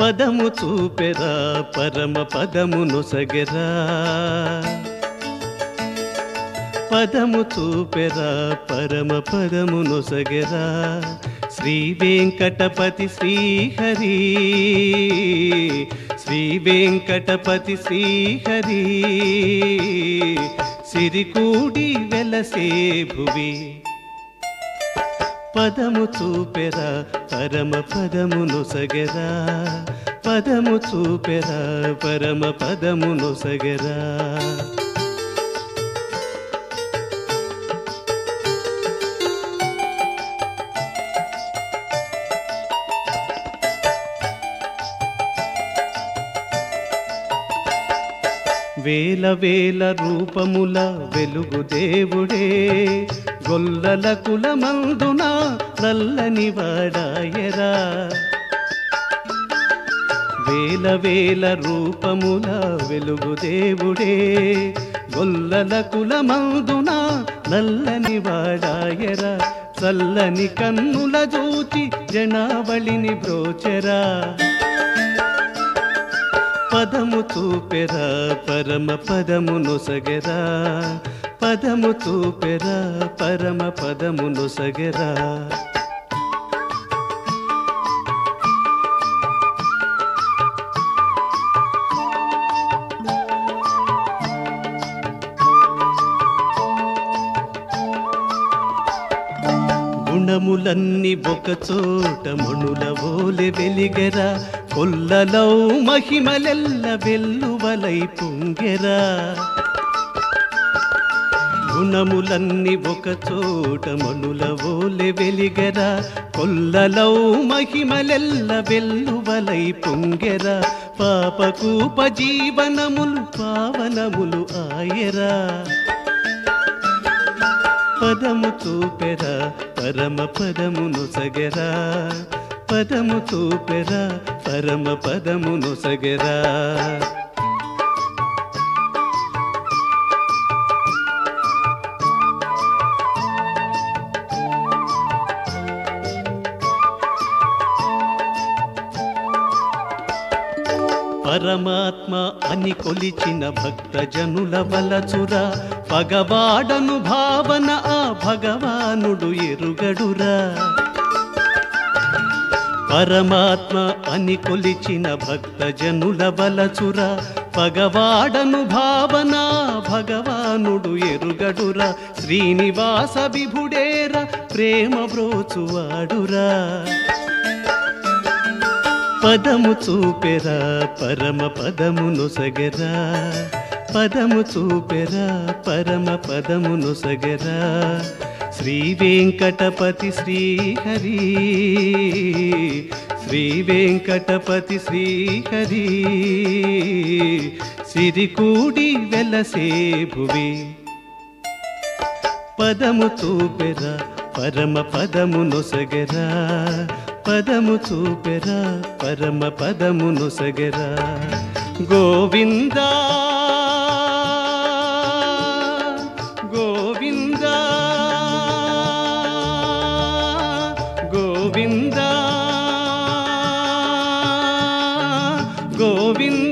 పదము చూపెరా పరమ పదము నొసగెరా పదము చూపెరా పరమ పదము నొసగెరా శ్రీ వెంకటపతి శ్రీహరి శ్రీ వెంకటపతి శ్రీహరి సిరికూడి వెలసే భువి పదము చూపెరా పరమ పదము నొసగెరా పదము చూపెరా పరమ పదము నొసగెరా వేల వేల రూపముల వెలుగు దేవుడే గొల్లల కులమందున నల్లని వాడాయరా వేల వేల రూపముల వెలుగు దేవుడే గొల్లల కులమందున నల్లని వాడాయరా చల్లని కన్నుల చూచి జనావళిని బ్రోచెరా పదము చూపెరా పరమ పదము నొసగెరా పదము చూపెరా పరమ పదము నొసగెరా గుణములన్నీ ఒక చోట మణుల ఓలె వెలిగెరా కొల్లలో మహిమలెల్ల వెల్లువలై పొంగెరా గుణములన్నీ ఒక చోట మణుల ఓలె వెలిగెరా కొల్లలో మహిమలెల్ల వెల్లువలై పొంగెరా పాపకూప జీవనములు పావనములు ఆయరా పదము చూపెరా పరమ పదము నొసగెరా పదము చూపెరా పరమ పదము నొసగెరా పరమాత్మ అని కొలిచిన భక్తజనుల వలచురా పగవాడను భావన ఆ భగవానుడు ఎరుగడురా పరమాత్మ అని కొలిచిన భక్తజనుల వలచురా పగవాడను భావన భగవానుడు ఎరుగడురా శ్రీనివాస విభుడేరా ప్రేమ బ్రోచువాడురా పదము చూపెరా పరమ పదము నొసగెరా పదము చూపెరా పరమ పదము నొసగెరా శ్రీ వెంకటపతి శ్రీహరి శ్రీ వెంకటపతి శ్రీహరి సిరికూడి వెలసే భువి పదము చూపెరా పరమ పదము నొసగెరా పదము చూపెరా పరమ పదము నొసగెరా గోవిందా గోవిందా గోవిందా గోవిందా